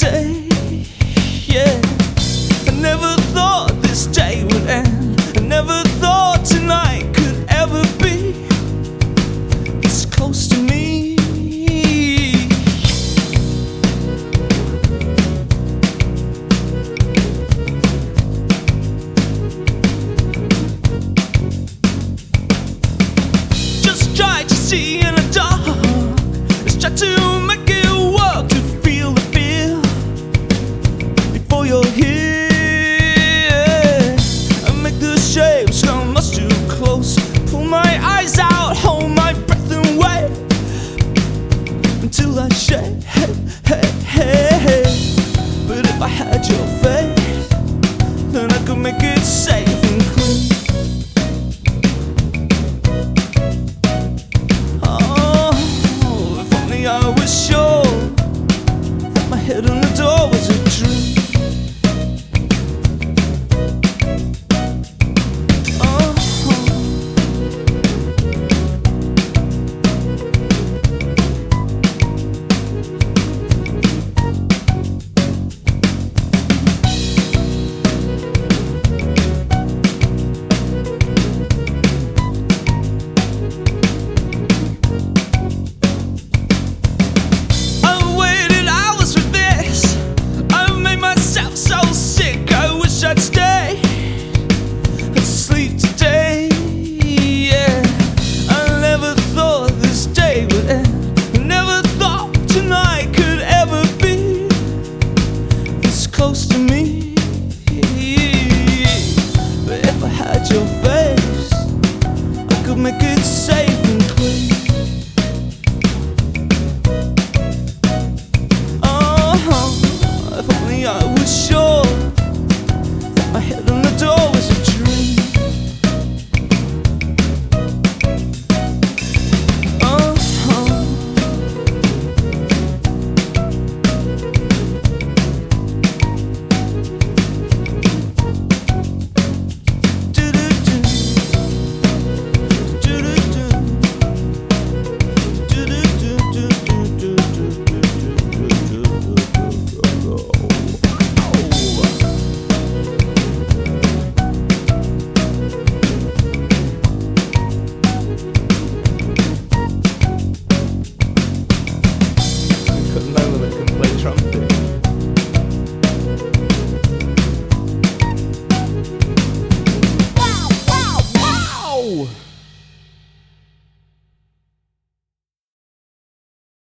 day. Yeah, I never thought this day would end. I never thought tonight could ever be this close to me. Just try to see in the dark. Let's try to make it work, to feel the fear before you're here. I make the shapes come much too close. Pull my eyes out, hold my breath and wait until I shake. But if I had your faith, then I could make it safe.